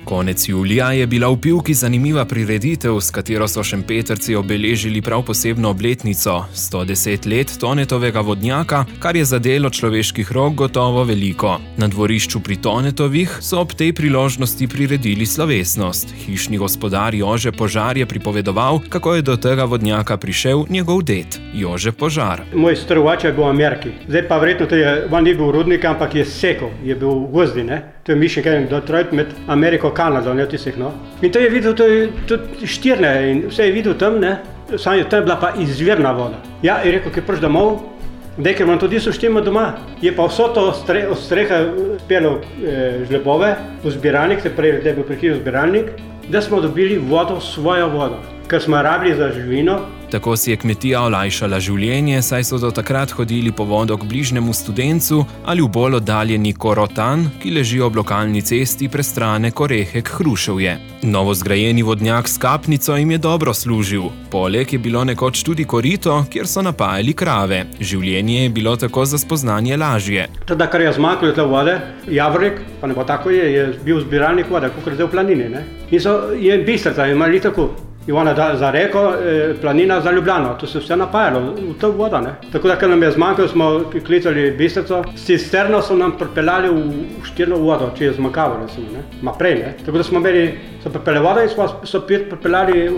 Konec julija je bila v Pivki zanimiva prireditev, s katero so Šempetrci obeležili prav posebno obletnico – 110 let Tonetovega vodnjaka, kar je za delo človeških rok gotovo veliko. Na dvorišču pri Tonetovih so ob tej priložnosti priredili slovesnost. Hišni gospodar Jože Požar je pripovedoval, kako je do tega vodnjaka prišel njegov ded, Jože Požar. Moj starovač je bil v Ameriki. Zdaj pa verjetno on ni bil rudnik, ampak je sekal, je bil v gozdi, ne? To je Michigan, Detroit med Ameriko in Kanado, ne tistih, no. In to je videl tudi štirne in vse je videl tam, ne. Samo tam je bila pa izvirna voda. Ja, je rekel, ki priš domov, ker vam tudi so štima doma. Je pa vso to od streha spelo žlebove v zbiralnik, se prej, da je bil prekiral zbiralnik, da smo dobili vodo, svojo vodo, ker smo rabili za živino. Tako si je kmetija olajšala življenje, saj so do takrat hodili po vodo k bližnjemu Studencu ali v bolj oddaljeni Korotan, ki leži ob lokalni cesti prestrane Korehek-Hruševje. Novozgrajeni vodnjak s kapnico jim je dobro služil. Poleg je bilo nekoč tudi korito, kjer so napajali krave. Življenje je bilo tako za spoznanje lažje. Teda, kar je zmanjkalo te vode, Javornik, pa ne bo tako je bil zbiralnik vode, kot je zdaj v planini, ne. In je Bistrica, imeli tako. In ona za reko, planina za Ljubljano, to se vse napajalo v to vodo, ne. Tako da, ker nam je zmanjkalo, smo klicali Bistrico, s cisterno so nam pripeljali v štirno vodo, če je zmanjkalo, recimo, ne. Ma prej, ne. Tako da smo imeli, so pripeljali vodo in so pripeljali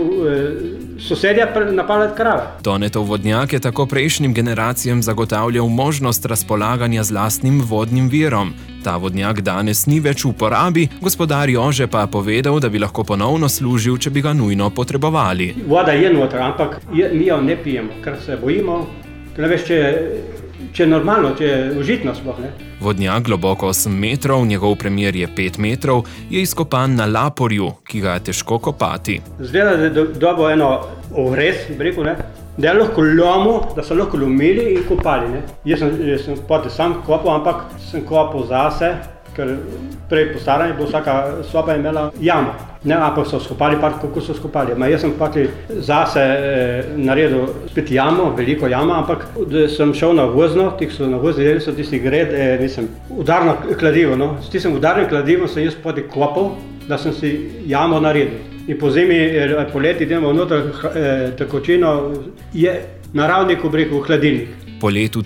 sosedje napajati krave. Tonetov vodnjak je tako prejšnjim generacijam zagotavljal možnost razpolaganja z lastnim vodnim virom. Ta vodnjak danes ni več v uporabi, gospodar Jože pa je povedal, da bi lahko ponovno služil, če bi ga nujno potrebovali. Voda je noter, ampak mi jo ne pijemo, ker se bojimo, ker ne veš, če je normalno, če je užitno sploh, ne. Vodnjak, globoko 8 metrov, njegov premjer je 5 metrov, je izkopan na laporju, ki ga je težko kopati. Zgleda, da je dobo eno orez, rekel, ne, da je lahko lomil, da so lahko lomili in kopali, ne. Jaz sem potem sam kopal, ampak sem kopal zase, ker prej po staranju bo vsaka soba imela jamo. Ne, ampak so skopali, kako so skopali. Jaz sem potem zase naredil spet jamo, veliko jamo, ampak sem šel na vozno, ti so na vozni deli so tisti gred, udarno kladivo, no. S tistim udarnim kladivom sem jaz potem kopal, da sem si jamo naredil. In po zimi, poleti idemo noter tekočino, je naravni, ko bi rekel, hladilnik. Po letu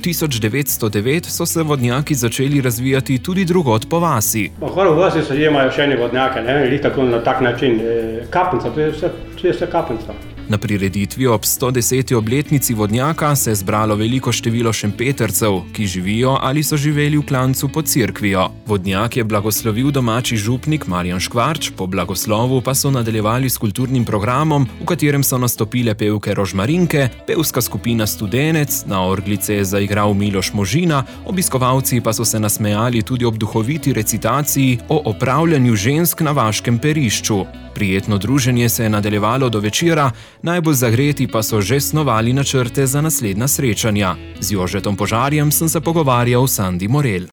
1909 so se vodnjaki začeli razvijati tudi drugod po vasi. Hvala v vasi so imajo še ene vodnjake, ne, tako na tak način. Kapnica, to je vse kapnica. Na prireditvi ob 110. obletnici vodnjaka se je zbralo veliko število Šempetrcev, ki živijo ali so živeli v klancu pod cerkvijo. Vodnjak je blagoslovil domači župnik Marjan Škvarč, po blagoslovu pa so nadaljevali s kulturnim programom, v katerem so nastopile pevke Rožmarinke, pevska skupina Studenec, na orglice je zaigral Miloš Možina, obiskovalci pa so se nasmejali tudi ob duhoviti recitaciji o opravljanju žensk na vaškem Perišču. Prijetno druženje se je nadaljevalo do večera, najbolj zagreti pa so že snovali načrte za naslednja srečanja. Z Jožetom Požarjem sem se pogovarjal Sandi Morel.